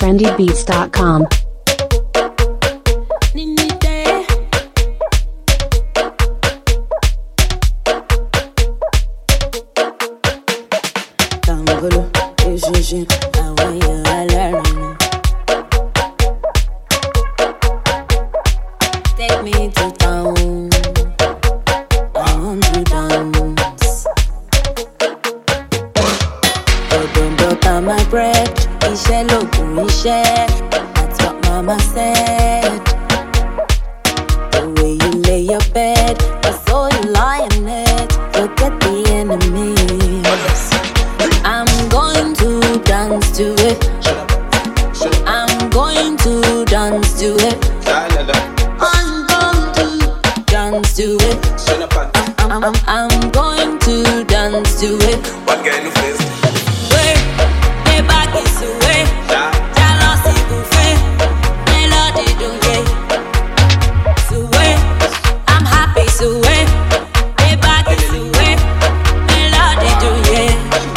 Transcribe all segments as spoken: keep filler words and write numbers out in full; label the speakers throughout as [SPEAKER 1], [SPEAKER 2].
[SPEAKER 1] trendy beats dot com.
[SPEAKER 2] Take me to town. I want to dance. Oh, don't butter my bread. Iṣẹ́ lóògùn iṣẹ́. That's what mama said. The way you lay your bed, I saw you lie on it. Forget the enemy. I'm going to dance to it. I'm going to dance to it. I'm going to dance to it. I'm, I'm, I'm going to dance to it.
[SPEAKER 3] What kind of face?
[SPEAKER 2] Wait, my back is away. Jealousy buffet, melody don't get. So wait, I'm happy. So wait, my back is away. Melody don't get.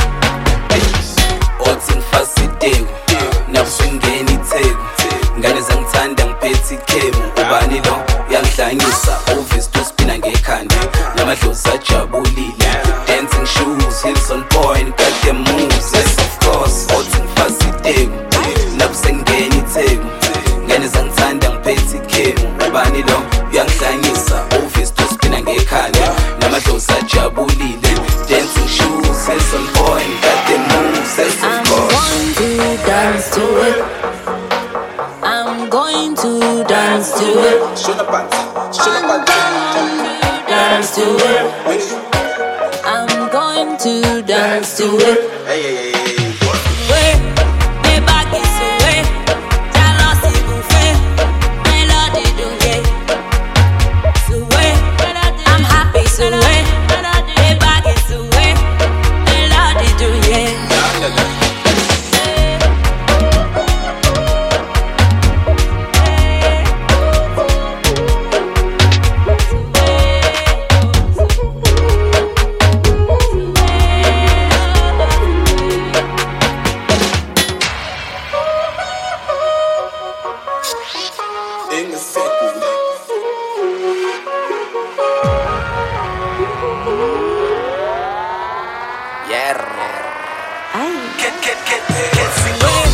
[SPEAKER 4] Othi ngifasiteki nabusungeni itheki ngane zangithanda ngiphethe ikhemu ubani lo yangihlangisa obvious to spina ngekhanda namadlozi ajabulile dancing shoes heels on point got them moves yes of course othi ngifasiteki nabusungeni itheki ngane zangithanda ngiphethe ikhemu ubani lo yangihlangisa obvious to spina ngekhanda namadlozi ajabulile dancing shoes heels on point got them moves yes of course.
[SPEAKER 2] Dance to it. I'm going to dance to it.
[SPEAKER 3] Show the pants, show the pants.
[SPEAKER 2] Dance to it. I'm going to dance to it.
[SPEAKER 3] Hey, hey, hey, hey.
[SPEAKER 2] Wait, my back is away. Jealousy buffet, melody don't get. So wait, I'm happy. So wait, my back is away. Melody don't get.
[SPEAKER 3] In the circle.
[SPEAKER 4] Yeah. Get, get, get, get single.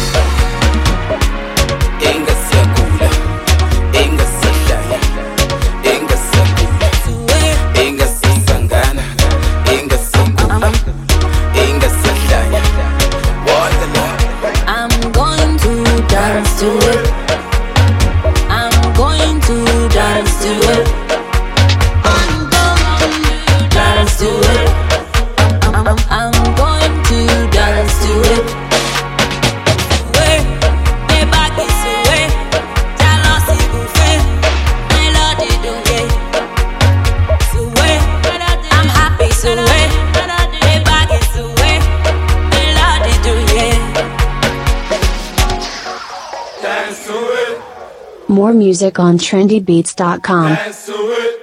[SPEAKER 4] Inga siakula, inga sihlaya, inga siakula, inga sisangana, inga sikula, inga sihlaya.
[SPEAKER 2] I'm going to dance to it. I'm going to dance to it. I'm going to dance to it. I'm, I'm, I'm going to dance to it. Wait, my back is away. Jealousy buffet, melody don't get. So wait, I'm happy. So wait, my back is away. Melody don't get.
[SPEAKER 3] Dance to it,
[SPEAKER 1] More music on trendy beats dot com.
[SPEAKER 3] dance to it.